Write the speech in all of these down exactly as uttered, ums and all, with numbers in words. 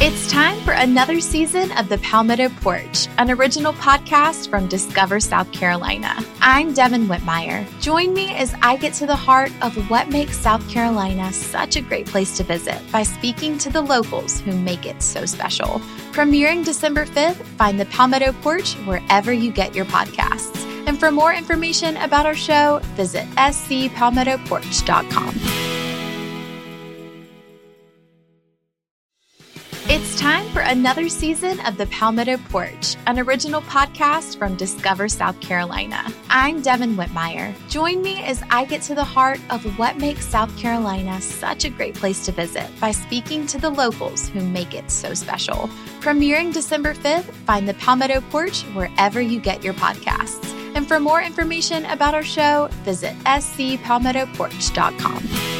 It's time for another season of the Palmetto Porch, an original podcast from Discover South Carolina. I'm Devin Whitmire. Join me as I get to the heart of what makes South Carolina such a great place to visit by speaking to the locals who make it so special. Premiering December fifth, find the Palmetto Porch wherever you get your podcasts. And for more information about our show, visit s c palmetto porch dot com. It's time for another season of the Palmetto Porch, an original podcast from Discover South Carolina. I'm Devin Whitmire. Join me as I get to the heart of what makes South Carolina such a great place to visit by speaking to the locals who make it so special. Premiering December fifth, find the Palmetto Porch wherever you get your podcasts. And for more information about our show, visit s c palmetto porch dot com.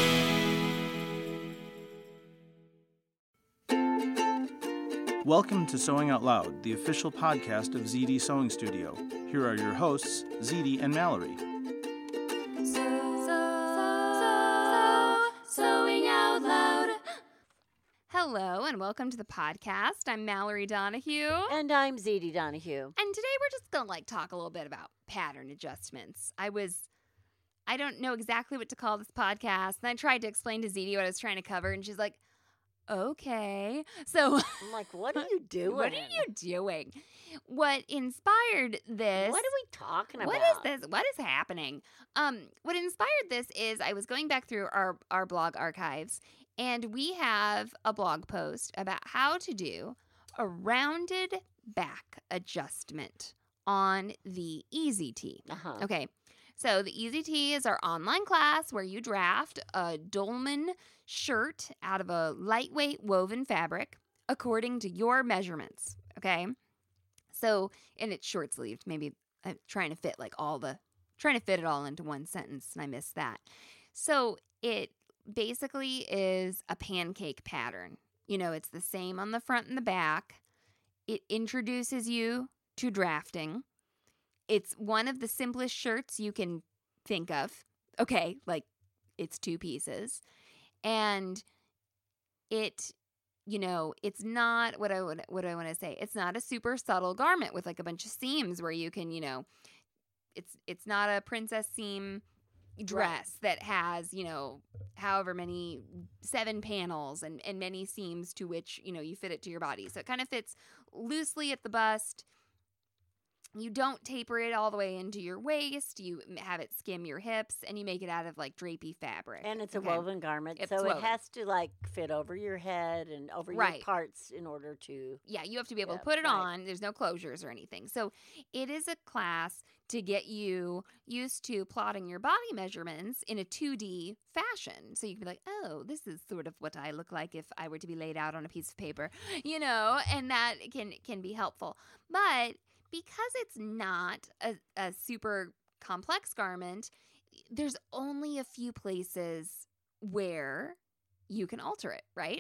Welcome to Sewing Out Loud, the official podcast of Z D Sewing Studio. Here are your hosts, Z D and Mallory. So, so, Sewing Out Loud. Hello and welcome to the podcast. I'm Mallory Donahue. And I'm Z D Donahue. And today we're just going to like talk a little bit about pattern adjustments. I was, I don't know exactly what to call this podcast. And I tried to explain to Z D what I was trying to cover. And she's like, okay. So I'm like, what are you doing? What are you doing? What inspired this? What are we talking about? What is this? What is happening? Um, what inspired this is I was going back through our, our blog archives, and we have a blog post about how to do a rounded back adjustment on the Easy Tee. Uh-huh. Okay. So the Easy Tee is our online class where you draft a dolman shirt out of a lightweight woven fabric according to your measurements, okay? So, and it's short-sleeved. Maybe I'm trying to fit like all the, trying to fit it all into one sentence, and I missed that. So it basically is a pancake pattern. You know, it's the same on the front and the back. It introduces you to drafting. It's one of the simplest shirts you can think of. Okay, like it's two pieces. And it, you know, it's not what I would what do I want to say? It's not a super subtle garment with like a bunch of seams where you can, you know, it's it's not a princess seam dress that has, you know, however many seven panels and, and many seams to which, you know, you fit it to your body. So it kind of fits loosely at the bust. You don't taper it all the way into your waist. You have it skim your hips, and you make it out of like drapey fabric. And it's a okay? woven garment, It's so woven. it has to like fit over your head and over Right. your parts in order to. Yeah, you have to be able Yeah, to put it right. on. There's no closures or anything. So it is a class to get you used to plotting your body measurements in a two D fashion. So you can be like, oh, this is sort of what I look like if I were to be laid out on a piece of paper, you know, and that can can be helpful. But because it's not a, a super complex garment, there's only a few places where you can alter it, right?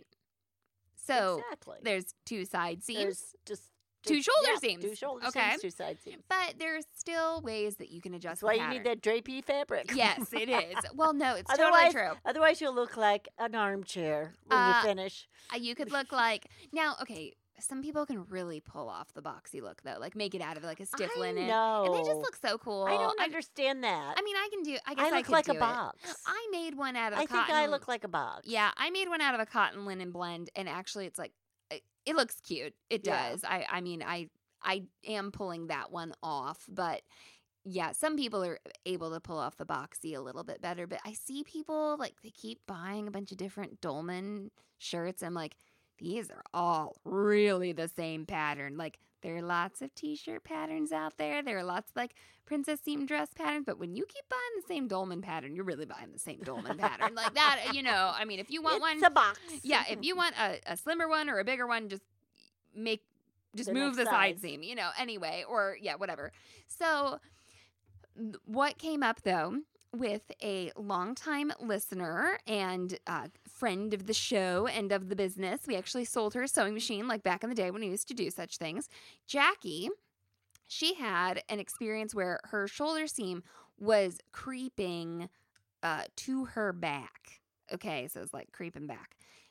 So Exactly. there's two side seams, There's just two just- shoulder yeah, seams. Two shoulder Okay. seams, two side seams. but there's still ways that you can adjust That's why the you need pattern. that drapey fabric. Yes, it is. Well, no, it's Otherwise, totally true. Otherwise, you'll look like an armchair when Uh, you finish. Uh, You could look like now. Okay, some people can really pull off the boxy look though, like make it out of like a stiff I linen, know. and they just look so cool. I don't understand that. I mean, I can do. I guess I look could like do a it. box. I made one out of. I a think cotton, I look like a box. Yeah, I made one out of a cotton linen blend, and actually, it's like it, it looks cute. It Yeah. does. I. I mean, I. I am pulling that one off, but yeah, some people are able to pull off the boxy a little bit better. But I see people like they keep buying a bunch of different dolman shirts. I'm like, these are all really the same pattern. Like there are lots of t-shirt patterns out there. There are lots of like princess seam dress patterns. But when you keep buying the same dolman pattern, you're really buying the same dolman pattern. Like that, you know, I mean, if you want it's one, a box. yeah, if you want a, a slimmer one or a bigger one, just make, just The move the next side size. seam, you know, anyway, or yeah, whatever. So th- what came up though with a longtime listener and uh, friend of the show and of the business. We actually sold her a sewing machine like back in the day when we used to do such things. Jackie, she had an experience where her shoulder seam was creeping uh, to her back. Okay, so it's like creeping back.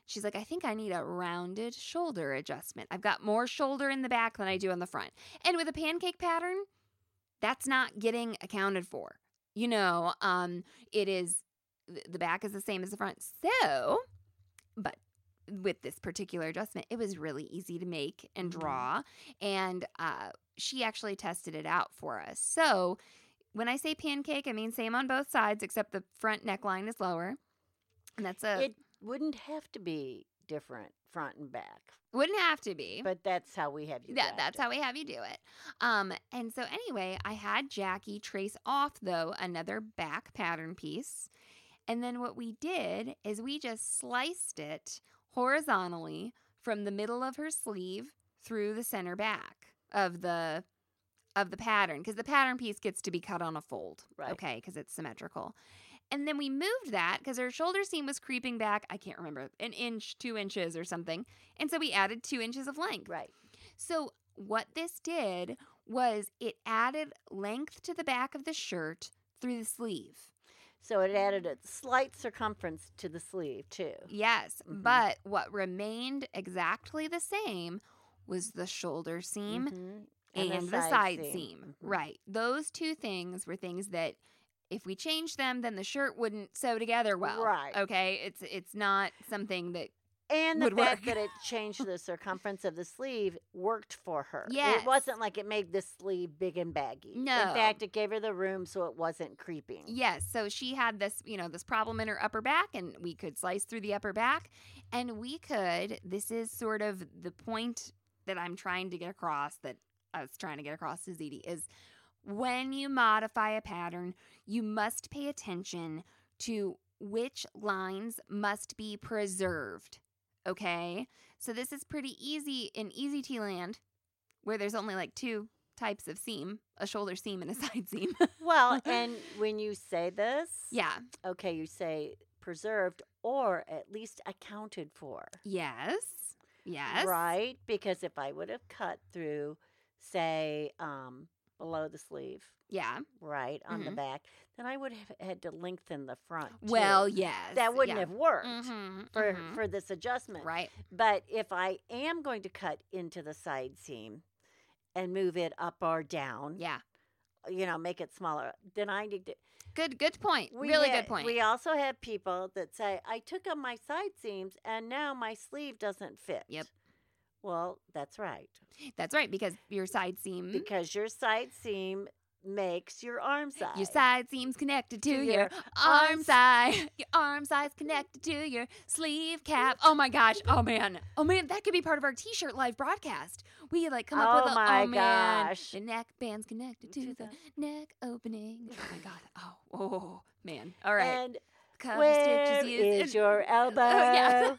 She's like, I think I need a rounded shoulder adjustment. I've got more shoulder in the back than I do on the front. And with a pancake pattern, that's not getting accounted for. You know, um, it is, the back is the same as the front. So, but with this particular adjustment, it was really easy to make and draw. And uh, she actually tested it out for us. So when I say pancake, I mean same on both sides, except the front neckline is lower. And that's a... It wouldn't have to be different front and back. Wouldn't have to be. But that's how we have you Yeah, draft that's it. how we have you do it. Um, and so anyway, I had Jackie trace off, though, another back pattern piece. And then what we did is we just sliced it horizontally from the middle of her sleeve through the center back of the of the pattern, because the pattern piece gets to be cut on a fold, Right. okay, because it's symmetrical. And then we moved that because her shoulder seam was creeping back, I can't remember, an inch, two inches or something. And so we added two inches of length. Right. So what this did was it added length to the back of the shirt through the sleeve. So it added a slight circumference to the sleeve, too. Yes, Mhm. but what remained exactly the same was the shoulder seam Mhm. and, the side, seam. Mhm. Right. Those two things were things that if we changed them, then the shirt wouldn't sew together well. Right. Okay. It's it's not something that And the would fact work. that it changed the circumference of the sleeve worked for her. Yes. It wasn't like it made the sleeve big and baggy. No. In fact, it gave her the room so it wasn't creeping. Yes, so she had this, you know, this problem in her upper back, and we could slice through the upper back, and we could, this is sort of the point that I'm trying to get across, that I was trying to get across to Z D, is when you modify a pattern, you must pay attention to which lines must be preserved, okay? So this is pretty easy in Easy T land, where there's only like two types of seam, a shoulder seam and a side seam. Well, and when you say this, Yeah. okay, you say preserved or at least accounted for. Yes. Yes. Right? Because if I would have cut through, say, um, below the sleeve, Yeah. right, on the Mhm. back, then I would have had to lengthen the front. too. Well, yes. that wouldn't yeah. have worked Mhm, for, mhm. for this adjustment. Right. But if I am going to cut into the side seam and move it up or down, Yeah. you know, make it smaller, then I need to. Good. Good point. We really ha- good point. We also have people that say, I took up my side seams and now my sleeve doesn't fit. Yep. Well, that's right. That's right, because your side seam, Because your side seam makes your arm side. your side seam's connected to, To your, your arm arms. side. Your arm side's connected to your sleeve cap. Oh my gosh. Oh man. Oh man. That could be part of our T-shirt live broadcast. We like come up Oh with a my oh man. gosh. The neckband's connected to To the the- neck opening. Oh my god. Oh. Oh man. All right. And Cover where stitches used. is your elbow? Oh, yeah.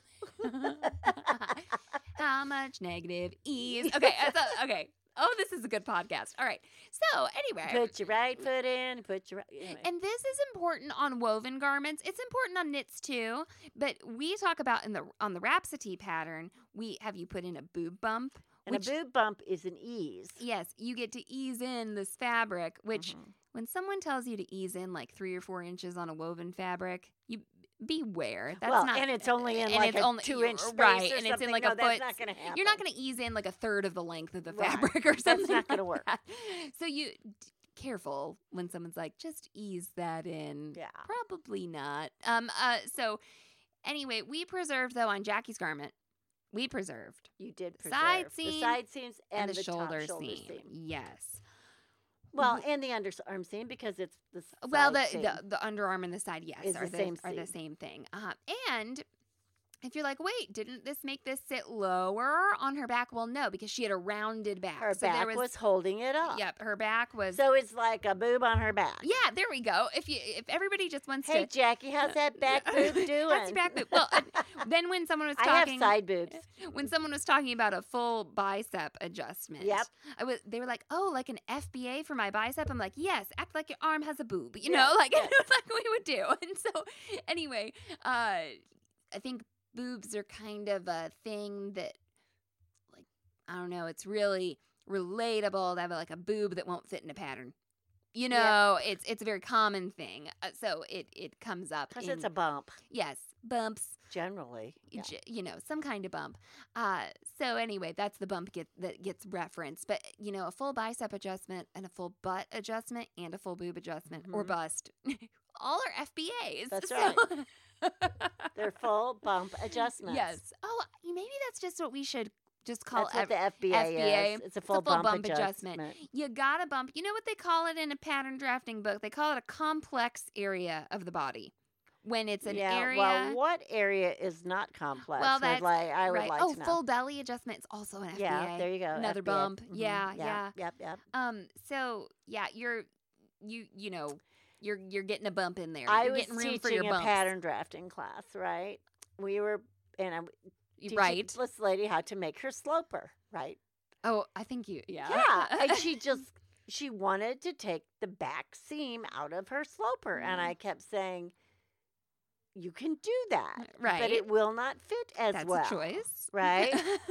How much negative ease? Okay, so, okay. Oh, this is a good podcast. All right. So anyway, Put your right foot in. Put your right. Anyway. and this is important on woven garments. It's important on knits too. But we talk about in the on the Rhapsody pattern, we have you put in a boob bump. And which, a boob bump is an ease. yes, you get to ease in this fabric. Which, Mhm. when someone tells you to ease in like three or four inches on a woven fabric, you beware. That's well, not. and it's only in and like it's a only- two-inch space right, or and it's in something. like no, a that's foot. not going to happen. You're not going to ease in like a third of the length of the Right. fabric or That's something. not gonna like work. that. So you d- careful when someone's like, just ease that in. Yeah. Probably not. Um. Uh. So anyway, we preserved though on Jackie's garment. We preserved You did The preserve side the seam side seams and, and, the, top shoulder, shoulder seam. seam. Yes. Well, and the underarm seam because it's the side Well, the, seam. the the underarm and the side, yes, Is are the the, same are the seam. same thing. Uh, and if you're like, wait, didn't this make this sit lower on her back? Well, no, because she had a rounded back. her so there back was, was, holding it up. Yep, her back was. So it's like a boob on her back. yeah, there we go. If you if everybody just wants Hey, to. Jackie, how's that back boob doing? How's your back boob? Well, uh, then when someone was I have talking, side boobs. when someone was talking about a full bicep adjustment, Yep. I was. They were like, "Oh, like an F B A for my bicep." I'm like, "Yes, act like your arm has a boob," you Yeah, know, like yeah. like we would do. And so, anyway, uh, I think boobs are kind of a thing that, like, I don't know. It's really relatable to have like a boob that won't fit in a pattern. You know, yep. it's it's a very common thing. Uh, so it, it comes up. Because it's a bump. Yes, bumps. Generally. Yeah. G- you know, some kind of bump. Uh, so anyway, that's the bump get, that gets referenced. But, you know, a full bicep adjustment and a full butt adjustment and a full boob adjustment mm-hmm. or bust. All are F B As. That's so. right. They're full bump adjustments. Yes. Oh, maybe that's just what we should just call That's what F- the F B A, F B A is. It's a full, it's a full bump, bump adjustment. adjustment. You got to bump. You know what they call it in a pattern drafting book? They call it a complex area of the body. When it's an yeah, area. Well, what area is not complex? Well, that's like, I would right. like oh, to know. full belly adjustment is also an F B A. Yeah, there you go. Another F B A. bump. Mm-hmm. Yeah, yeah, yeah. Yep, yep. Um. So yeah, you're, you, you know, you're you're getting a bump in there. I you're was getting room teaching for your a bumps. pattern drafting class, right? We were, and I'm teaching right. this lady how to make her sloper, right? Oh, I think you. Yeah. Yeah, and she just she wanted to take the back seam out of her sloper, mm. and I kept saying, you can do that, right? But it will not fit as That's well. That's a choice, right?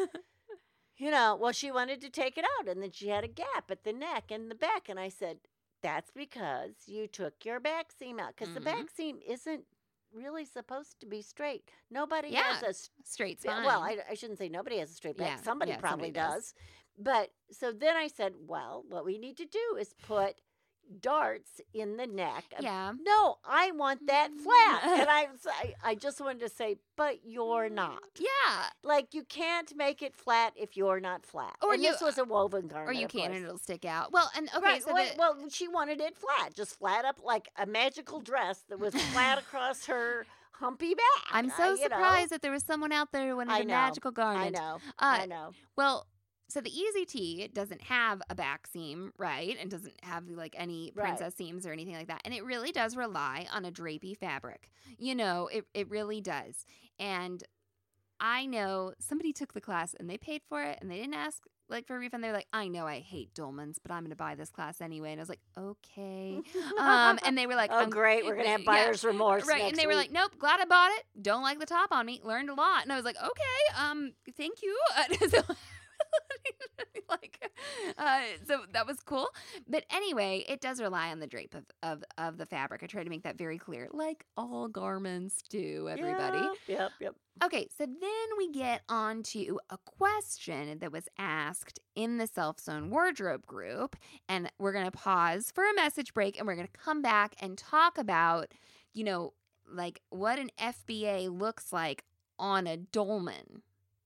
You know, well, she wanted to take it out, and then she had a gap at the neck and the back, and I said, that's because you took your back seam out, because mm-hmm. the back seam isn't really supposed to be straight. Nobody yeah. has a s- straight spine. Well, I, I shouldn't say nobody has a straight back. Yeah. Somebody yeah, probably somebody does. does. But so then I said, well, what we need to do is put darts in the neck. Yeah. No, I want that flat. And I, I, I just wanted to say, but you're not. Yeah. Like, you can't make it flat if you're not flat. Or and you, this was a woven garment. Or you of can course. and it'll stick out. Well, and okay, right, so well, the, well, she wanted it flat, just flat up like a magical dress that was flat across her humpy back. I'm so I, surprised know. that there was someone out there who wanted I a know, magical garment. I know. Uh, I know. Well, so the Easy Tee doesn't have a back seam, right? And doesn't have like any princess right. seams or anything like that. And it really does rely on a drapey fabric. You know, it, it really does. And I know somebody took the class and they paid for it and they didn't ask like for a refund. They're like, I know I hate Dolmans, but I'm going to buy this class anyway. And I was like, okay. um, and they were like, oh, I'm, great. We're going to have buyer's yeah, remorse. Right. Next And they were week. like, nope, glad I bought it. Don't like the top on me. Learned a lot. And I was like, okay, um, thank you. Uh, so like uh, so that was cool, but anyway, it does rely on the drape of, of of the fabric. I try to make that very clear, like all garments do, everybody. Yep, yep, yep. Okay, so then we get on to a question that was asked in the Self-Sewn Wardrobe group, and we're going to pause for a message break, and we're going to come back and talk about, you know, like what an F B A looks like on a dolman.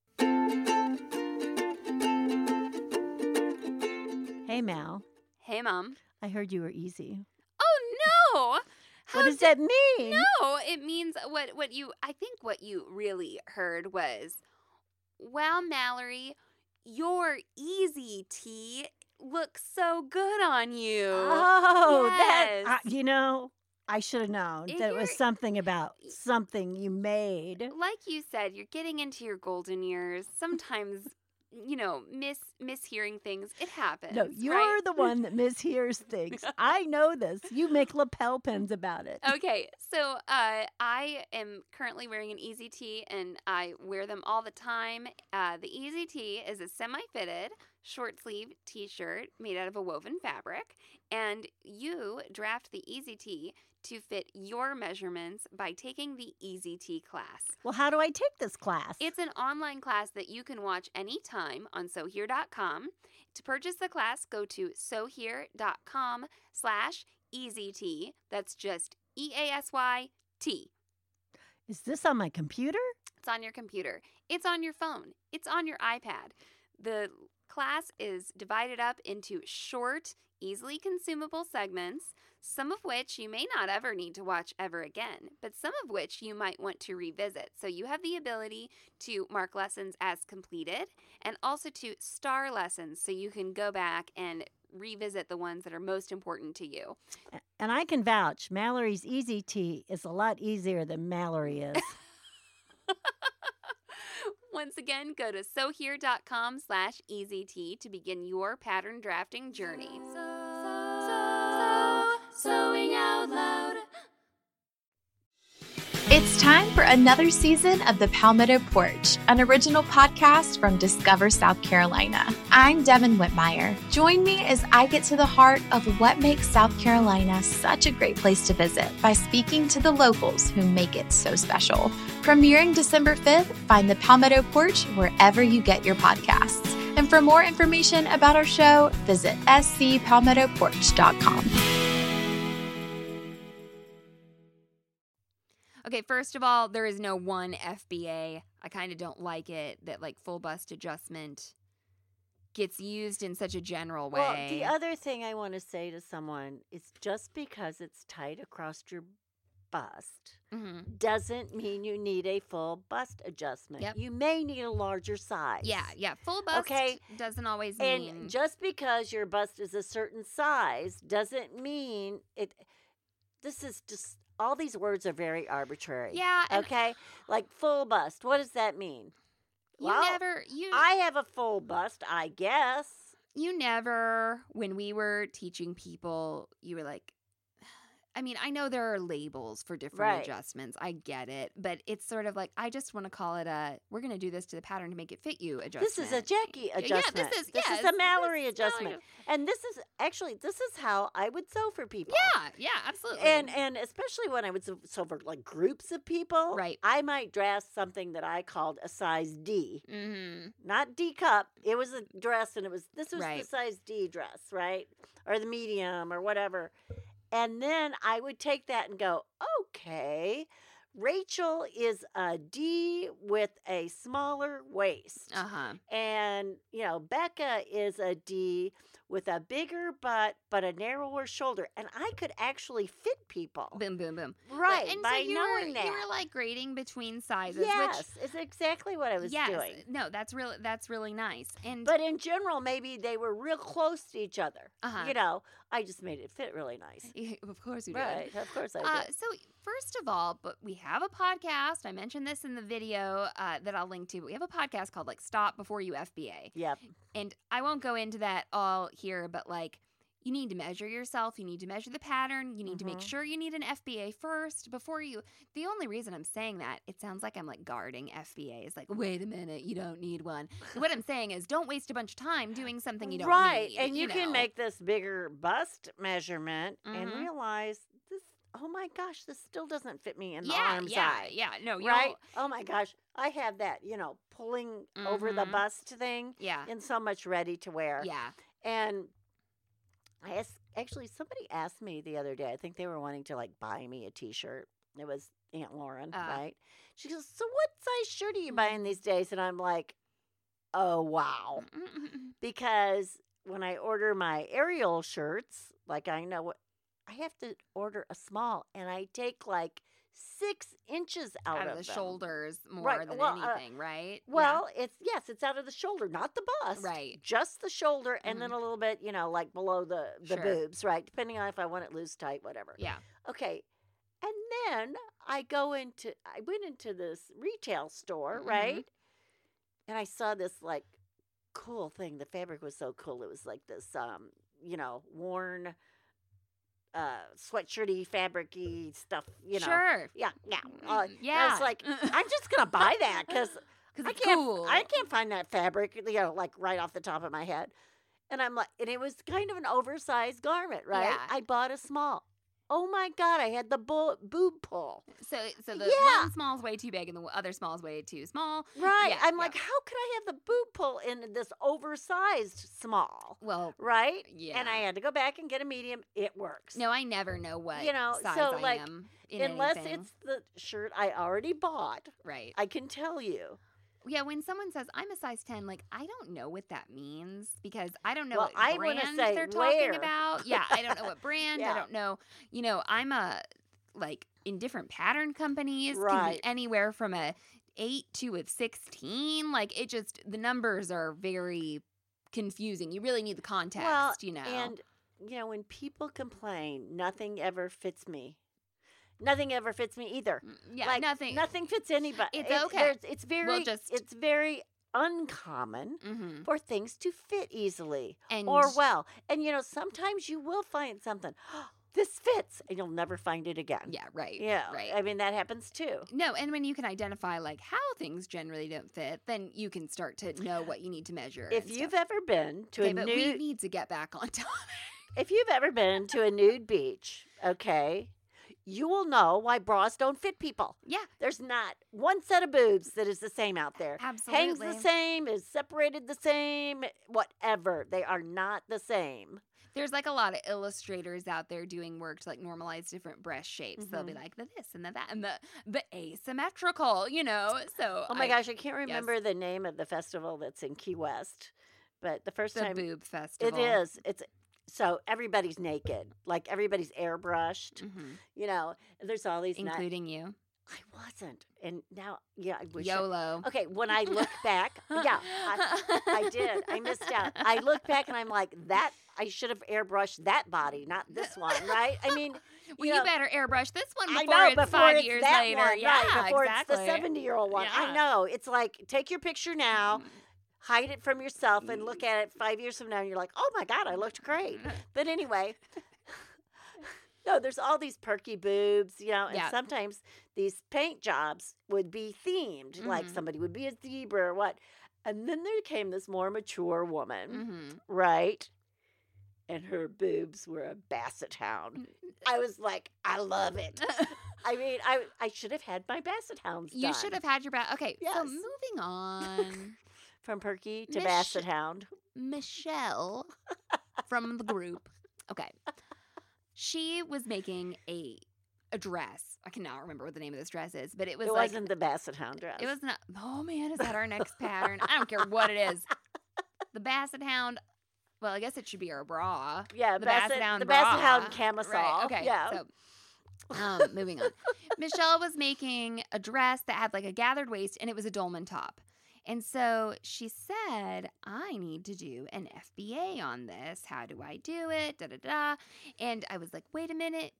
Hey, Mal. Hey, Mom. I heard you were easy. Oh, no. How what does did, that mean? No, it means what, what you, I think what you really heard was, wow, Mallory, your Easy Tee looks so good on you. Oh, yes. that, uh, you know, I should have known If that it was you're- something about something you made. Like you said, you're getting into your golden years. Sometimes, you know, miss mishearing things. It happens. No, you're right? the one that mishears things. I know this. You make lapel pins about it. Okay, so uh, I am currently wearing an Easy Tee, and I wear them all the time. Uh, the Easy Tee is a semi-fitted, short-sleeve T-shirt made out of a woven fabric, and you draft the Easy Tee to fit your measurements by taking the Easy Tee class. Well, how do I take this class? It's an online class that you can watch anytime on sew here dot com. To purchase the class, go to sew here dot com slash easy tee. That's just E A S Y T. Is this on my computer? It's on your computer. It's on your phone. It's on your iPad. The class is divided up into short, easily consumable segments, some of which you may not ever need to watch ever again, but some of which you might want to revisit. So you have the ability to mark lessons as completed and also to star lessons so you can go back and revisit the ones that are most important to you. And I can vouch, Mallory's Easy Tee is a lot easier than Mallory is. Once again, go to sew here dot com slash easy tee to begin your pattern drafting journey. So, so, so, sewing out loud. It's time for another season of the Palmetto Porch, an original podcast from Discover South Carolina. I'm Devin Whitmire. Join me as I get to the heart of what makes South Carolina such a great place to visit by speaking to the locals who make it so special. Premiering December fifth, find the Palmetto Porch wherever you get your podcasts. And for more information about our show, visit s c palmetto porch dot com. Okay, first of all, there is no one F B A. I kind of don't like it that like full bust adjustment gets used in such a general way. Well, the other thing I want to say to someone is just because it's tight across your bust mm-hmm. doesn't mean you need a full bust adjustment. Yep. You may need a larger size. Yeah, yeah. Full bust Okay? doesn't always And mean... just because your bust is a certain size doesn't mean it. This is just, all these words are very arbitrary. Yeah. And Okay? Like full bust. What does that mean? you Well, never... You, I have a full bust, I guess. you never, when we were teaching people, you were like... I mean, I know there are labels for different Right. adjustments. I get it. But it's sort of like, I just want to call it a, we're going to do this to the pattern to make it fit you adjustment. This is a Jackie Yeah, adjustment. this is, this yes, is a Mallory this is adjustment. Mallory. And this is actually, this is how I would sew for people. Yeah, yeah, absolutely. And and especially when I would sew sew for like groups of people, Right. I might dress something that I called a size D, mm-hmm. not D cup. It was a dress, and it was this was Right. the size D dress, right, or the medium or whatever. And then I would take that and go, okay, Rachel is a D with a smaller waist. Uh-huh. And, you know, Becca is a D with a bigger butt but a narrower shoulder. And I could actually fit people. Boom, boom, boom. Right, But- and by so you knowing were, that. You were like grading between sizes. Yes, Which, it's exactly what I was yes. doing. No, that's really that's really nice. And But in general, maybe they were real close to each other. Uh-huh. You know, I just made it fit really nice. of course you did. Right, of course I Uh, did. so first of all, but we have a podcast. I mentioned this in the video uh, that I'll link to. But we have a podcast called like Stop Before You F B A. Yep. And I won't go into that all here, but like you need to measure yourself. You need to measure the pattern. You need to make Mhm. sure you need an F B A first before you. The only reason I'm saying that, it sounds like I'm like guarding F B As. Like, wait a minute, you don't need one. What I'm saying is don't waste a bunch of time doing something you don't right. need. And you, can know. make this bigger bust measurement and Mhm. realize this, oh my gosh, this still doesn't fit me in the yeah, arm yeah, side. yeah. No, you'll, Right? Oh my gosh. I have that, you know, pulling over the Mhm. bust thing Yeah, in so much ready to wear. yeah. And I asked, actually, somebody asked me the other day, I think they were wanting to like buy me a t shirt. It was Aunt Lauren, Uh. right? She goes, so what size shirt are you buying these days? And I'm like, oh, wow. Because when I order my Ariel shirts, like I know what, I have to order a small and I take like six inches out, Out of of the them. shoulders more Right, than well, uh, anything, right? Yeah. Well, it's yes, it's out of the shoulder, not the bust. Right. Just the shoulder and then a little bit, you know, like below the, the Sure. boobs, right? Depending on if I want it loose, tight, whatever. Yeah. Okay. And then I go into I went into this retail store, right? Mhm. And I saw this like cool thing. The fabric was so cool. It was like this um, you know, worn uh sweatshirty fabric-y stuff, you know. Sure. Yeah, yeah. Uh, Mm, yeah. I was like, I'm just gonna buy that because Because I it's can't, cool. I can't find that fabric, you know, like right off the top of my head. And I'm like, and it was kind of an oversized garment, right? Yeah. I bought a small. Oh my God, I had the bo- boob pull. So, so the Yeah. one small is way too big and the other small is way too small. Right. Yeah, I'm yeah. like, how could I have the boob pull in this oversized small? Well, Right? yeah. And I had to go back and get a medium. It works. no, I never know what You know, size so, I like, am in Unless anything. it's the shirt I already bought, right. I can tell you. Yeah, when someone says I'm a size ten, like I don't know what that means because I don't know Well, what I wanna brand say they're where. talking about. Yeah, I don't know what brand. Yeah. I don't know. You know, I'm a like in different pattern companies can Right. be anywhere from a eight to a sixteen. Like it just the numbers are very confusing. You really need the context, Well, you know. And, you know, when people complain, nothing ever fits me. Nothing ever fits me either. Mm, yeah, Like, nothing. Nothing fits anybody. It's okay. there's- It's very, just- it's very uncommon Mhm. for things to fit easily And or well. And, you know, sometimes you will find something. this fits, and you'll never find it again. Yeah, right. Yeah, right. I mean, that happens too. No, and when you can identify like how things generally don't fit, then you can start to know what you need to measure. If and you've stuff. ever been to okay, a but nude, we need to get back on topic. if you've ever been to a nude beach, okay, you will know why bras don't fit people. Yeah, There's not one set of boobs that is the same out there. absolutely. Hangs the same, is separated the same, whatever. They are not the same. There's like a lot of illustrators out there doing work to like normalize different breast shapes. They'll be Mhm. like the this and the that and the the asymmetrical, you know. So Oh my I- gosh, I can't remember the name of the festival that's in Key West, but the first the time boob festival. it is, it's so everybody's naked, like everybody's airbrushed, Mhm. you know. And there's all these. ni- Including you. I wasn't, and now, yeah, I wish. I- YOLO. okay, when I look back, yeah, I, I did. I missed out. I look back and I'm like, that I should have airbrushed that body, not this one, right? I mean, Well, you you know, better airbrush this one I before know it's before five it's years that later. one, yeah, right? Before exactly. it's the seventy-year-old one. I Yeah. know. It's like take your picture now, Mm. hide it from yourself, and look at it five years from now, and you're like, oh my god, I looked great. But anyway. No, there's all these perky boobs, you know, and Yeah. sometimes these paint jobs would be themed, like Mhm. somebody would be a zebra or what. And then there came this more mature woman, Mhm. right? And her boobs were a basset hound. I was like, I love it. I mean, I I should have had my basset hounds You done. should have had your back. Okay, so Yes. moving on. From perky to Miss- basset hound. Michelle from the group. Okay. She was making a a dress. I cannot remember what the name of this dress is, but it was It like wasn't the basset hound dress. it was not. Oh man, is that our next pattern? I don't care what it is. The Basset Hound. Well, I guess it should be our bra. Yeah, the basset, Basset Hound the basset bra. hound camisole. Right. Okay. Yeah. So, um, moving on. Michelle was making a dress that had like a gathered waist, and it was a dolman top. And so she said, I need to do an F B A on this. How do I do it? Da da da. And I was like, wait a minute.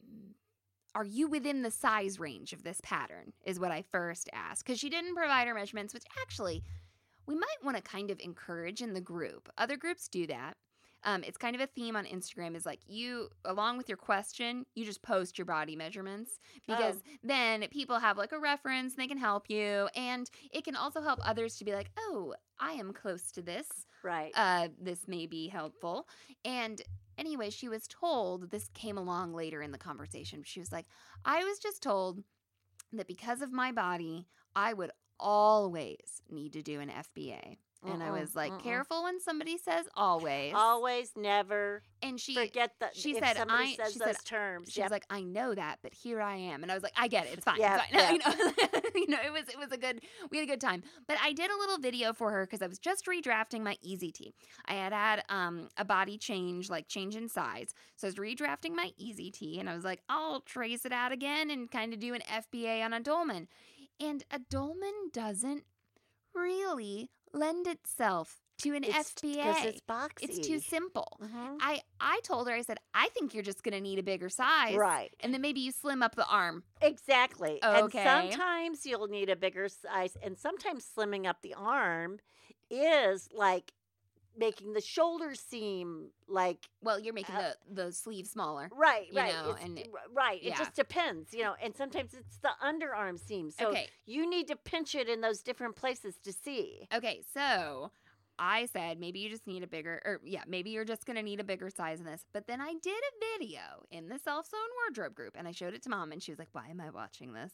Are you within the size range of this pattern? Is what I first asked. Because she didn't provide her measurements, which actually we might want to kind of encourage in the group. Other groups do that. Um, it's kind of a theme on Instagram is like you, along with your question, you just post your body measurements because Oh. then people have like a reference and they can help you. And it can also help others to be like, oh, I am close to this. Right. Uh, this may be helpful. And anyway, she was told, this came along later in the conversation. She was like, I was just told that because of my body, I would always need to do an F B A. And I Mm-mm, was like, mm-mm. careful when somebody says always. Always, never. and she Forget that. she if said, somebody I- says she those said- terms. she Yep. was like, I know that, but here I am. And I was like, I get it. It's fine. Yeah, it's fine. You know, you know, it was it was a good we had a good time. But I did a little video for her because I was just redrafting my Easy Tee. I had had um a body change, like change in size. So I was redrafting my Easy Tee and I was like, I'll trace it out again and kind of do an F B A on a dolman. And a dolman doesn't really lend itself to an It's F B A. because it's boxy. It's too simple. Mhm. I, I told her, I said, I think you're just going to need a bigger size. Right. And then maybe you slim up the arm. Exactly. Okay. And sometimes you'll need a bigger size, and sometimes slimming up the arm is like making the shoulder seam like Well, you're making Uh, the, the sleeve smaller. right, You right. know, It's- and it- r- right. It yeah. just depends, you know. And sometimes it's the underarm seam, so Okay. you need to pinch it in those different places to see. Okay, so I said maybe you just need a bigger, or yeah, maybe you're just going to need a bigger size in this. But then I did a video in the Self-Sewn Wardrobe group, and I showed it to Mom, and she was like, why am I watching this?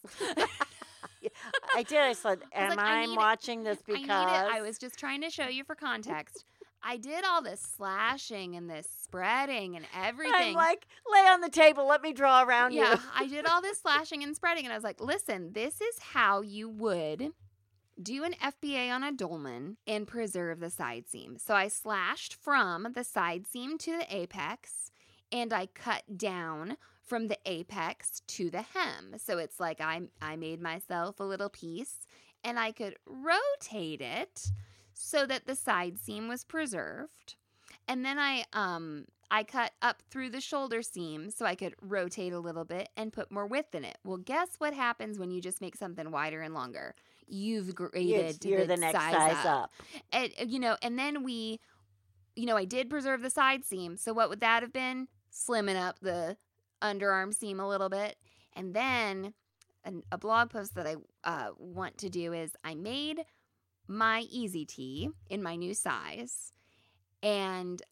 I did. I said, I was "Am like, I I, need it. watching this because I need it. I was just trying to show you for context. I did all this slashing and this spreading and everything. I'm like, lay on the table. Let me draw around yeah, you." I did all this slashing and spreading, and I was like, listen, this is how you would do an F B A on a dolman and preserve the side seam. So I slashed from the side seam to the apex, and I cut down from the apex to the hem. So it's like I, I made myself a little piece, and I could rotate it so that the side seam was preserved. And then I um I cut up through the shoulder seam so I could rotate a little bit and put more width in it. Well, guess what happens when you just make something wider and longer? You've graded Yes, to you're the, the next size, size up. up. And, uh, you know, and then we, you know, I did preserve the side seam. So what would that have been? Slimming up the underarm seam a little bit. And then an, a blog post that I uh, want to do is I made my Easy Tee in my new size, and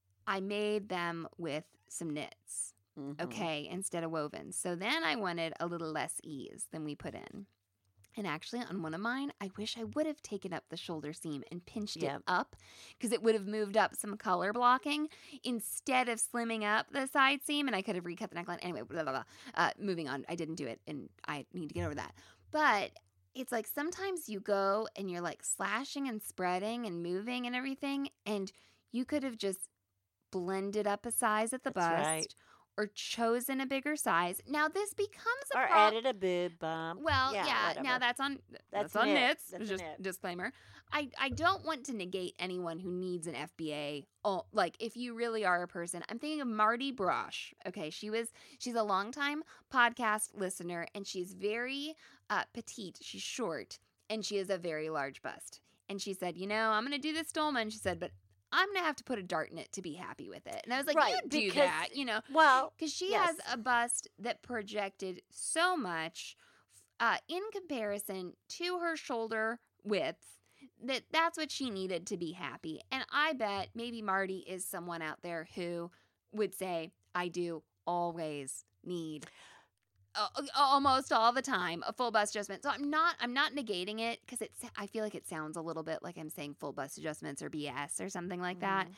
I made them with some knits, Mhm. okay, instead of woven. So then I wanted a little less ease than we put in. And actually, on one of mine, I wish I would have taken up the shoulder seam and pinched Yep. it up, because it would have moved up some color blocking instead of slimming up the side seam, and I could have recut the neckline. Anyway, blah, blah, blah. Uh, moving on. I didn't do it, and I need to get over that. But it's like sometimes you go and you're like slashing and spreading and moving and everything, and you could have just blended up a size at the That's bust right. or chosen a bigger size. Now this becomes a Or problem. added a boob bump. Well, yeah, now whatever. that's on that's, That's on knit. knits. That's a Just knit. disclaimer. I, I don't want to negate anyone who needs an F B A. Oh, like if you really are a person, I'm thinking of Marty Brosh. Okay, she was she's a longtime podcast listener, and she's very uh, petite. She's short, and she has a very large bust. And she said, you know, I'm going to do this dolman. She said, but I'm going to have to put a dart in it to be happy with it. And I was like, Right, you do because- that, you know. Well, Because she yes. has a bust that projected so much uh, in comparison to her shoulder width that that's what she needed to be happy. And I bet maybe Marty is someone out there who would say, I do always need uh, almost all the time a full bust adjustment. So I'm not I'm not negating it, because it's I feel like it sounds a little bit like I'm saying full bust adjustments or B S or something like that.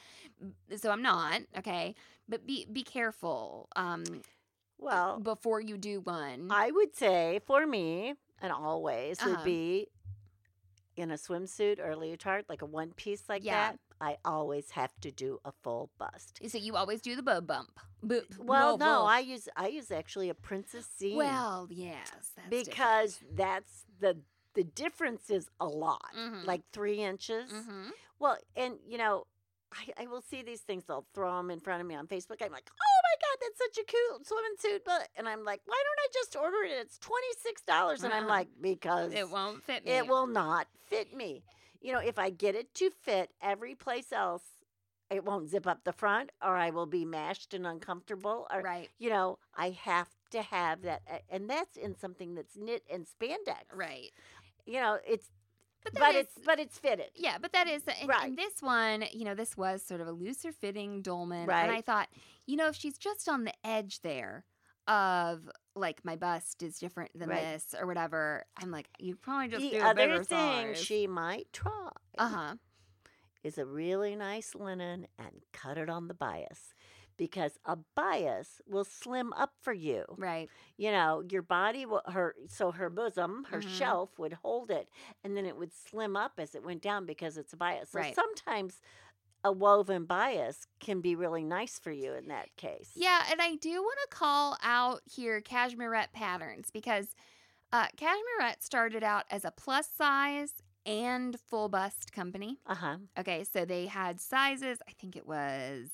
So I'm not, okay? But be be careful um well, before you do one. I would say for me, and always Uh-huh. would be in a swimsuit or a leotard, like a one piece like Yeah. that. I always have to do a full bust. So you always do the boob bump. Bo- Well, bo- no, bo- I use I use actually a princess seam Well, yes, that's because that's the the difference is a lot, Mhm. like three inches. hmm Well, and you know, I, I will see these things. They'll throw them in front of me on Facebook. I'm like, oh my god, that's such a cute swimming suit, but and I'm like, why don't I just order it? It's twenty six dollars, and I'm Uh-huh. like, because It won't fit me. it will not fit me. You know, if I get it to fit every place else, it won't zip up the front, or I will be mashed and uncomfortable. Or Right, you know, I have to have that, a- and that's in something that's knit and spandex. right. You know, it's But, but, that is- it's but it's fitted. Yeah, but that is, and, Right. and this one, you know, this was sort of a looser fitting dolman. And Right. I thought, you know, if she's just on the edge there of like my bust is different than Right. this or whatever, I'm like, you probably just The do a other bigger thing size. she might try Uh huh. is a really nice linen and cut it on the bias, because a bias will slim up for you. Right. You know, your body will her so her bosom, her Mhm. shelf would hold it, and then it would slim up as it went down because it's a bias. So Right. sometimes a woven bias can be really nice for you in that case. Yeah, and I do want to call out here Cashmerette Patterns, because uh, Cashmerette started out as a plus size and full bust company. Uh huh. Okay, so they had sizes, I think it was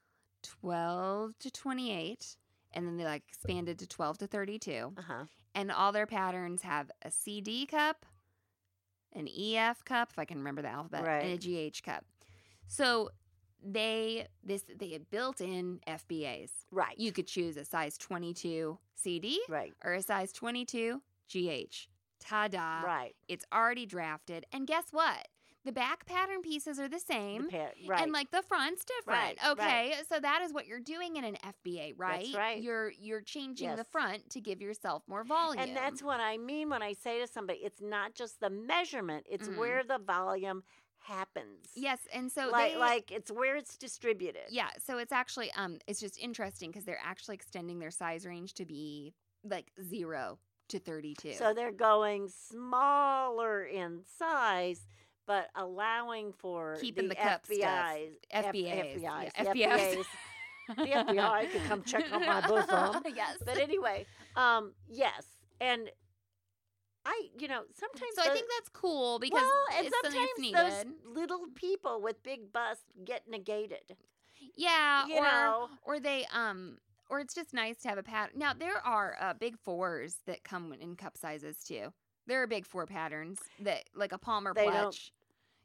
twelve to twenty-eight, and then they like expanded to twelve to thirty-two. Uh huh. And all their patterns have a C D cup, an E F cup, if I can remember the alphabet, and a Right. G H cup. So they this they had built in F B As. Right. You could choose a size twenty-two C D Right. or a size twenty-two G H. Ta-da. Right. It's already drafted. And guess what? The back pattern pieces are the The same. pa- right. And like the front's different. Right, right. Okay. So that is what you're doing in an F B A, right? right. You're you're changing the Yes. front to give yourself more volume. And that's what I mean when I say to somebody, it's not just the measurement; it's Mhm. where the volume happens. yes, and so like they like it's where it's distributed. yeah, so it's actually um it's just interesting because they're actually extending their size range to be like zero to thirty-two. So they're going smaller in size, but allowing for Keeping the the, cup stuff. F B Is, F B As, F B Is, yeah, the F B As. F B As. The F B I could come check out my bosom. yes. But anyway, um, yes, and I, you know, sometimes So I those- think that's cool because well, and it's something that's sometimes needed. those little people with big busts get negated. Yeah, You or know, or they um or it's just nice to have a pattern. Now there are uh, big fours that come in cup sizes too. There are big four patterns that like a Palmer They don't- Pletch.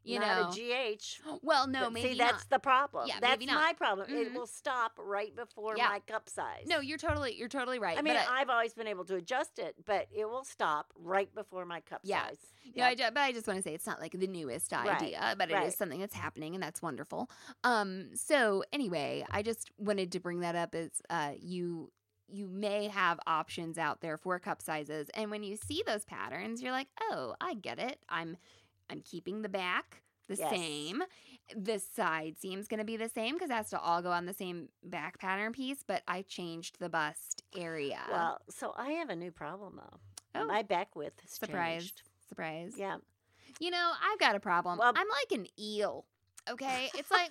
You not know, a G H. well, no, But maybe See, that's not. the problem. Yeah, that's maybe not. my problem. Mhm. It will stop right before Yeah. my cup size. No, you're totally, you're totally right. I mean, but I, I've always been able to adjust it, but it will stop right before my cup Yeah. size. No, I, ju- but I just want to say it's not like the newest Right, idea, but it right. is something that's happening, and that's wonderful. Um, so anyway, I just wanted to bring that up as uh, you you may have options out there for cup sizes, and when you see those patterns, you're like, oh, I get it. I'm I'm keeping the back the Yes. same. The side seam's going to be the same because it has to all go on the same back pattern piece, but I changed the bust area. Well, so I have a new problem though. Oh. My back width has surprise, changed. surprise. Yeah. You know, I've got a problem. Well- I'm like an eel. Okay, it's like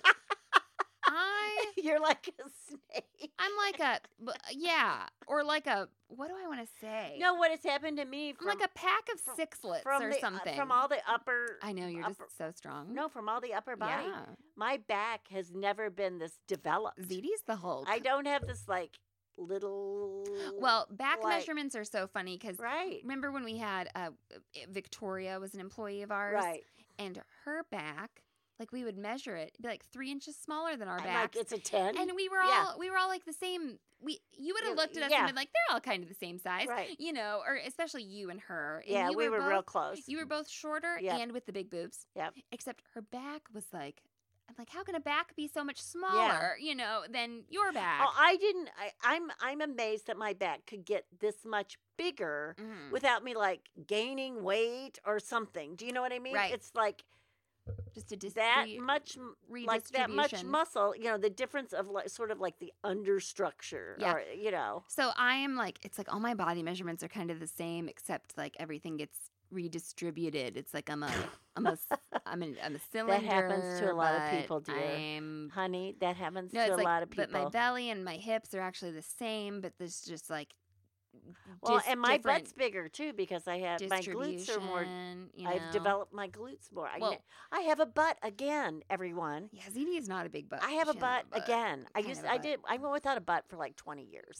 I, You're like a snake. I'm like a, b- yeah, or like a. What do I want to say? No, what has happened to me I'm from, like a pack of from- sixlets from or the, uh, something. from all the upper I know you're upper- just so strong. No, from all the upper body. yeah, My back has never been this developed. Z D's the Hulk. I don't have this like little well, back like- measurements are so funny because Right. remember when we had uh, Victoria was an employee of ours, Right. and her back, like we would measure it, it'd be like three inches smaller than our I'm back. like it's a ten. And we were Yeah. all we were all like the same. We you would have Yeah, looked at us yeah. and been like, they're all kind of the same size, Right. you know, or especially you and her. And Yeah, you we were both, real close. You were both shorter Yep. and with the big boobs. Yep. Except her back was like, I'm like, how can a back be so much smaller, you know, than your back? Oh, I didn't. I, I'm I'm amazed that my back could get this much bigger Mhm. without me like gaining weight or something. Do you know what I mean? Right. It's like Just a dis- that re- much, m- like that much redistribution. muscle. You know, the difference of like sort of like the understructure. Yeah. Or, you know. So I am like, it's like all my body measurements are kind of the same, except like everything gets redistributed. It's like I'm a, I'm a, s- I'm a, I'm a cylinder. happens to a lot of but people, dear. I'm Honey, that happens No, to it's a like, lot of people. but my belly and my hips are actually the same, but there's just like, well, dis- and my different butt's bigger too because I have my glutes are more. distribution, you I've know. developed my glutes more. I, Well- ne- I have a butt again, everyone. Yeah, Z D is not a big butt. I have a She has butt again. I Kind used of a I butt. did I went without a butt for like twenty years.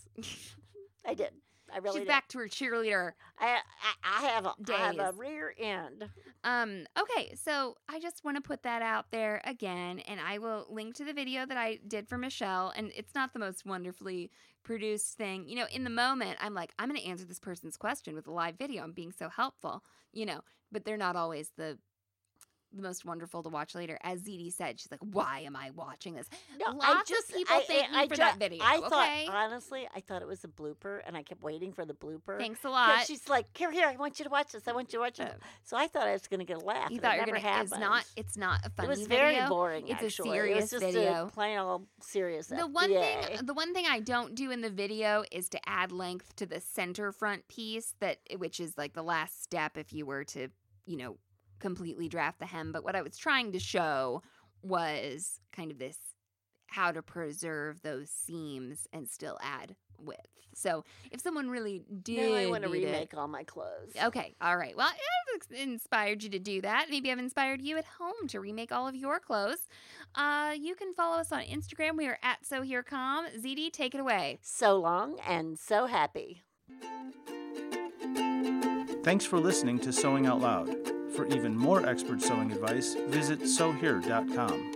I did. I really She's did. back to her cheerleader. I, I I have a I have a Days. rear end. Um, okay, so I just want to put that out there again, and I will link to the video that I did for Michelle, and it's not the most wonderfully produced thing. You know, in the moment, I'm like, I'm going to answer this person's question with a live video. I'm being so helpful, you know, but they're not always the the most wonderful to watch later. As Z D said, she's like, why am I watching this? No, Lots I just of people I, thank I, me I for ju- that video, I thought okay? honestly, I thought it was a blooper, and I kept waiting for the blooper. Thanks a 'Cause lot. She's like, here, here, I want you to watch this. I want you to watch this. Uh, So I thought I was going to get a laugh. You and thought it you were never gonna? happened. It's not. It's not a funny It was very video. boring. It's a actually. It serious was just video. a plain old serious. The one F B A. thing, the one thing I don't do in the video is to add length to the center front piece, that which is like the last step if you were to, you know, completely draft the hem. But what I was trying to show was kind of this how to preserve those seams and still add width. So if someone really did, Now I want to need it- remake all my clothes. Okay, all right. Well, I've inspired you to do that. Maybe I've inspired you at home to remake all of your clothes. Uh, you can follow us on Instagram. We are at So Here Com. Z D, take it away. So long and so happy. Thanks for listening to Sewing Out Loud. For even more expert sewing advice, visit sew here dot com.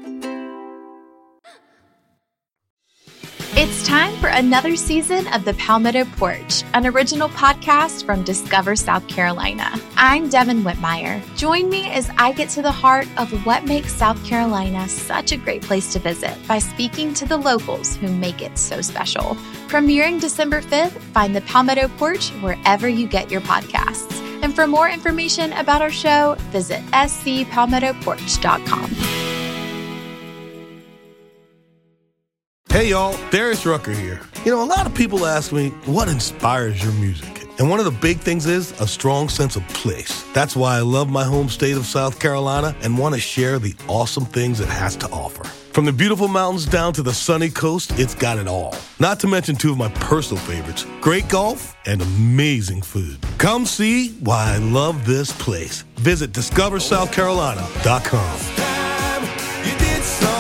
It's time for another season of The Palmetto Porch, an original podcast from Discover South Carolina. I'm Devin Whitmire. Join me as I get to the heart of what makes South Carolina such a great place to visit by speaking to the locals who make it so special. Premiering December fifth, find The Palmetto Porch wherever you get your podcasts. And for more information about our show, visit s c palmetto porch dot com. Hey y'all, Darius Rucker here. You know, a lot of people ask me, what inspires your music? And one of the big things is a strong sense of place. That's why I love my home state of South Carolina and want to share the awesome things it has to offer. From the beautiful mountains down to the sunny coast, it's got it all. Not to mention two of my personal favorites, great golf and amazing food. Come see why I love this place. Visit discover south carolina dot com. You did so